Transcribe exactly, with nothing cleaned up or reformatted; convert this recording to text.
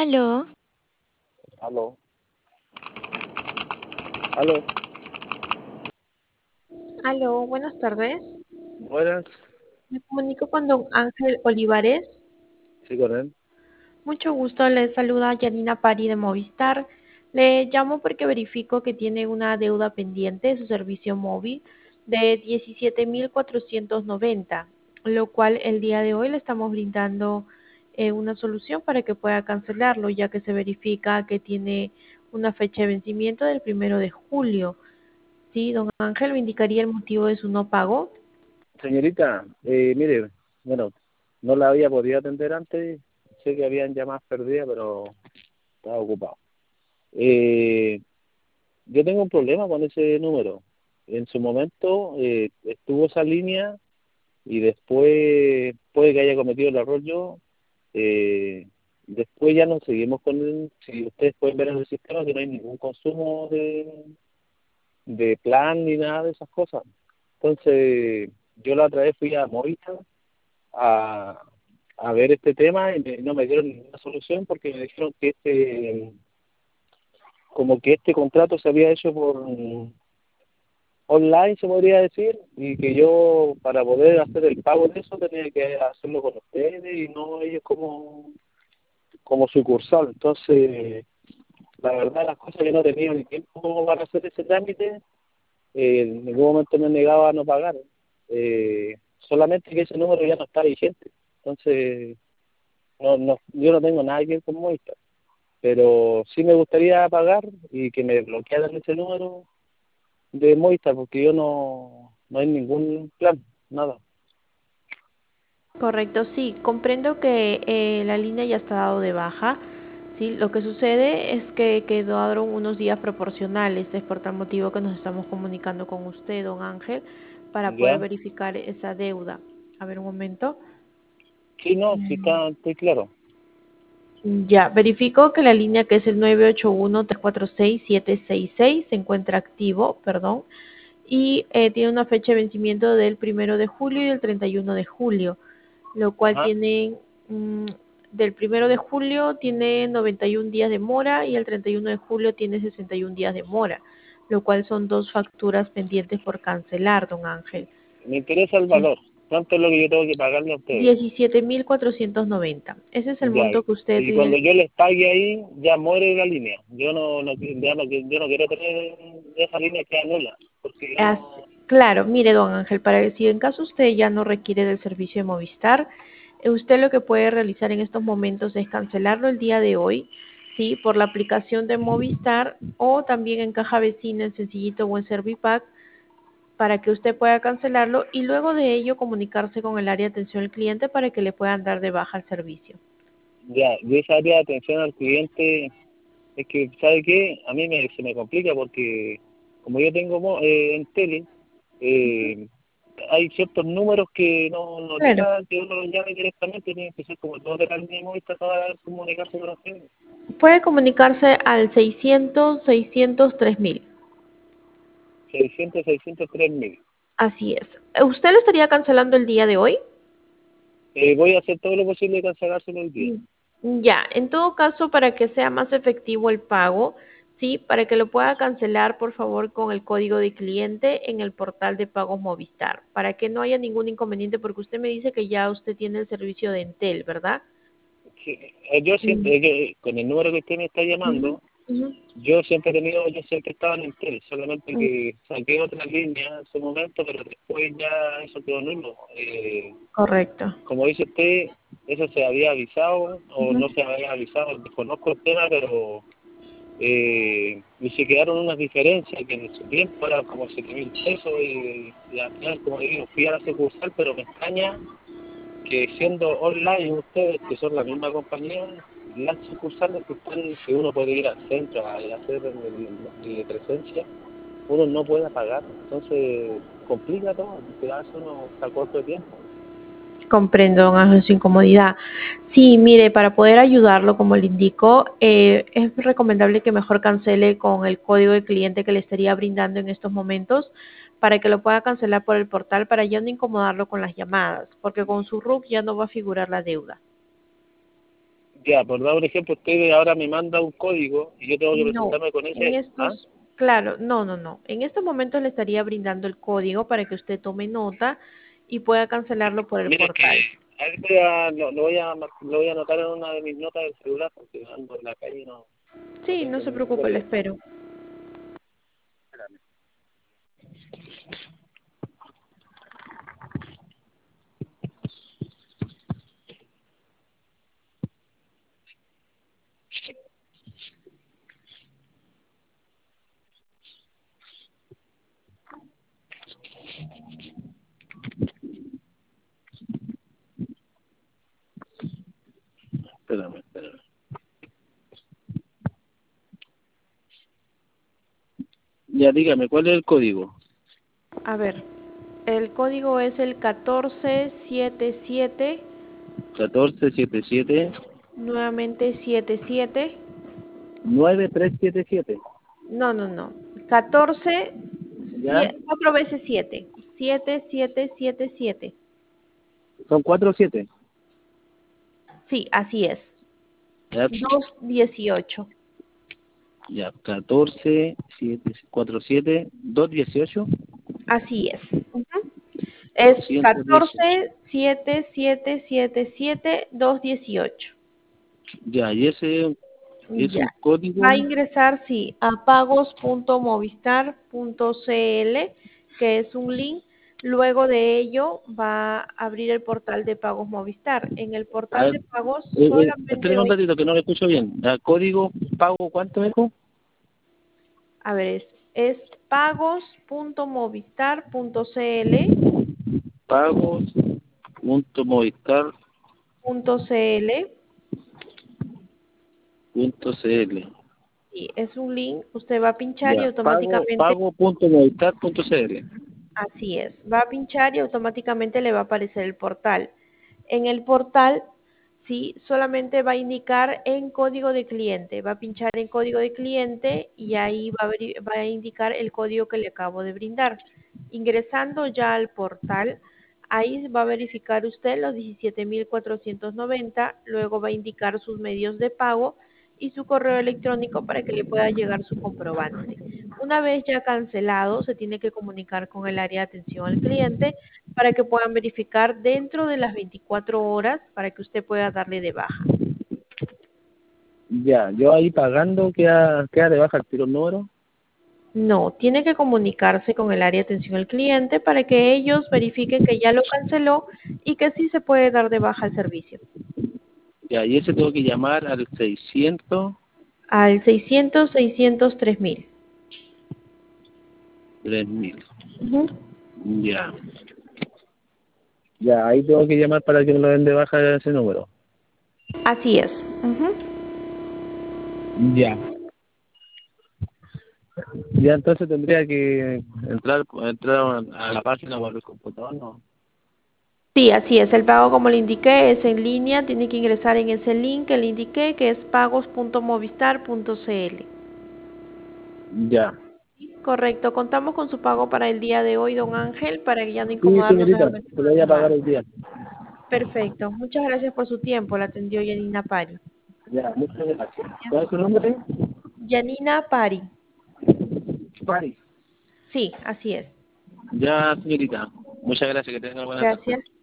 Aló, Aló, aló, Aló, buenas tardes. buenas, Me comunico con don Ángel Olivares. sí, con él. Mucho gusto, le saluda Yanina Pari de Movistar. Le llamo porque verifico que tiene una deuda pendiente de su servicio móvil de diecisiete mil cuatrocientos noventa, lo cual el día de hoy le estamos brindando eh, una solución para que pueda cancelarlo, ya que se verifica que tiene una fecha de vencimiento del primero de julio. Sí, don Ángel, ¿me indicaría el motivo de su no pago? Señorita, eh, mire, bueno, no la había podido atender antes, sé que habían llamadas perdidas, pero estaba ocupado. Eh, yo tengo un problema con ese número. En su momento eh, estuvo esa línea y después puede que haya cometido el error yo. eh, Después ya no seguimos con el, si ustedes pueden ver en el sistema que no hay ningún consumo de, de plan ni nada de esas cosas. Entonces, yo la otra vez fui a Movistar a, a ver este tema y me- no me dieron ninguna solución porque me dijeron que este, como que este contrato se había hecho por online, se podría decir, y que yo para poder hacer el pago de eso tenía que hacerlo con ustedes y no ellos como, como sucursal. Entonces, la verdad, las cosas que no tenía ni tiempo para hacer ese trámite, eh, en ningún momento me negaba a no pagar. Eh, solamente que ese número ya no está vigente. Entonces, no, no, yo no tengo nada que ver con Movistar, pero sí me gustaría pagar y que me bloquearan ese número de Movistar, porque yo no, no hay ningún plan, nada. Correcto, sí, comprendo que eh, la línea ya está dado de baja. Sí, lo que sucede es que quedaron unos días proporcionales, es por tal motivo que nos estamos comunicando con usted, don Ángel, para poder ¿Ya? verificar esa deuda. A ver un momento. Sí, no, sí está, estoy claro. Ya, verifico que la línea que es el nueve ocho uno, tres cuatro seis, siete seis seis se encuentra activo, perdón, y eh, tiene una fecha de vencimiento del primero de julio y el treinta y uno de julio, lo cual Ajá. tiene, mm, del primero de julio tiene noventa y un días de mora y el treinta y uno de julio tiene sesenta y un días de mora, lo cual son dos facturas pendientes por cancelar, don Ángel. Me interesa el Sí, valor. ¿Cuánto es lo que yo tengo que pagarle a ustedes? diecisiete mil cuatrocientos noventa. Ese es el Ya. monto que usted Y cuando tiene. yo les pague ahí, ya muere la línea. Yo no, no, ya no, yo no quiero tener esa línea que anula, porque yo As- no. claro, mire, don Ángel, para si en caso usted ya no requiere del servicio de Movistar, eh, usted lo que puede realizar en estos momentos es cancelarlo el día de hoy, sí, por la aplicación de Movistar o también en Caja Vecina, en Sencillito o en Servipack, para que usted pueda cancelarlo y luego de ello comunicarse con el área de atención al cliente para que le puedan dar de baja el servicio. Ya, y esa área de atención al cliente, es que, ¿sabe qué? A mí me, se me complica porque como yo tengo mo- eh, en tele, eh, hay ciertos números que no, no Claro, deja que uno los llame directamente, tiene que ser como todo de la línea de Movistar para comunicarse con ustedes. puede comunicarse al seiscientos, seiscientos, tres mil. seiscientos, seiscientos tres mil. Así es. ¿Usted lo estaría cancelando el día de hoy? Eh, voy a hacer todo lo posible de cancelárselo el día. Mm, Ya, en todo caso, para que sea más efectivo el pago, sí, para que lo pueda cancelar, por favor, con el código de cliente en el portal de pagos Movistar, para que no haya ningún inconveniente, porque usted me dice que ya usted tiene el servicio de Entel, ¿verdad? Sí, eh, yo Mm, siempre, eh, yo, con el número que usted me está ujú, llamando, ujú, yo siempre he tenido, yo siempre estaba en el tel, solamente mm, que saqué otra línea en su momento, pero después ya eso quedó nulo. Eh, correcto. como dice usted, eso se había avisado o Ujú. no se había avisado, desconozco el tema, pero eh, y se quedaron unas diferencias que en su tiempo eran como siete mil pesos y, y al final, como digo, fui a la sucursal, pero me extraña que siendo online ustedes, que son la misma compañía, las sucursales que están, que uno puede ir al centro a, a hacer el, el- el presencia, uno no puede pagar, entonces complica todo, porque a veces uno está corto de tiempo. Comprendo, don Ángel, su incomodidad. Sí, mire, para poder ayudarlo, como le indico, eh, es recomendable que mejor cancele con el código de cliente que le estaría brindando en estos momentos para que lo pueda cancelar por el portal para ya no incomodarlo con las llamadas, porque con su R U C ya no va a figurar la deuda. Ya, por dar un ejemplo, usted ahora me manda un código y yo tengo que No, presentarme con en ese. ¿Ah? estos, claro, no, no, no. En estos momentos le estaría brindando el código para que usted tome nota y pueda cancelarlo por el Mire, es que portal. a ver, voy a, lo, lo voy a, mar- lo voy a anotar en una de mis notas del celular porque ando en la calle y no, no Sí, no tengo se mi preocupe, número le de... espero. Espérame, espérame, espérame. Ya, dígame, ¿cuál es el código? A ver, el código es el catorce setenta y siete, catorce setenta y siete nuevamente setenta y siete. nueve tres siete siete. No, no, no. catorce, ¿Ya? cuatro veces siete. siete, siete, siete, siete. Son cuatro siete. Sí, así es. Ya, Dos dieciocho. ya, catorce siete cuatro siete dos dieciocho Así es. Ujú. Es doscientos dieciocho. catorce siete siete siete siete dos dieciocho. Ya, y ese es Ya. un código. Va a ingresar, sí, a pagos punto movistar punto cl, que es un link. Luego de ello va a abrir el portal de pagos Movistar. En el A portal ver, de pagos eh, eh, solamente espérame va, un ratito que no lo escucho bien. Ya, código pago, ¿cuánto me dijo? a ver, es, es pagos punto movistar punto cl, Pagos punto movistar punto cl. punto cl. Sí, es un link, usted va a pinchar y Ya, pago, automáticamente, pago punto movistar punto cl. así es, va a pinchar y automáticamente le va a aparecer el portal. En el portal, sí, solamente va a indicar en código de cliente, va a pinchar en código de cliente y ahí va a, veri- va a indicar el código que le acabo de brindar. Ingresando ya al portal, ahí va a verificar usted los diecisiete mil cuatrocientos noventa, luego va a indicar sus medios de pago y su correo electrónico para que le pueda llegar su comprobante. Una vez ya cancelado, se tiene que comunicar con el área de atención al cliente para que puedan verificar dentro de las veinticuatro horas para que usted pueda darle de baja. Ya, yo ahí pagando, queda, queda de baja el tiro el número. No, tiene que comunicarse con el área de atención al cliente para que ellos verifiquen que ya lo canceló y que sí se puede dar de baja el servicio. Ya, y ese tengo que llamar al seiscientos Al seiscientos, seiscientos, tres mil. tres mil. Ujú. Ya. Ya, ahí tengo que llamar para que me lo den de baja ese número. Así es. Ujú. Ya. Ya entonces tendría que entrar, entrar a la página o al computador, ¿no? Sí, así es. El pago, como le indiqué, es en línea. Tiene que ingresar en ese link que le indiqué, que es pagos punto movistar punto cl. Ya. Correcto. Contamos con su pago para el día de hoy, don Ángel, para que ya no Sí, incomodarlo señorita, nuevamente te con lo las voy a pagar llamadas. el día. Perfecto. Muchas gracias por su tiempo. La atendió Yanina Pari. Ya, muchas gracias. ¿Cuál es su nombre? Yanina Pari. Paris. Sí, así es. Ya, señorita. Muchas gracias, que tenga buena tarde. Gracias.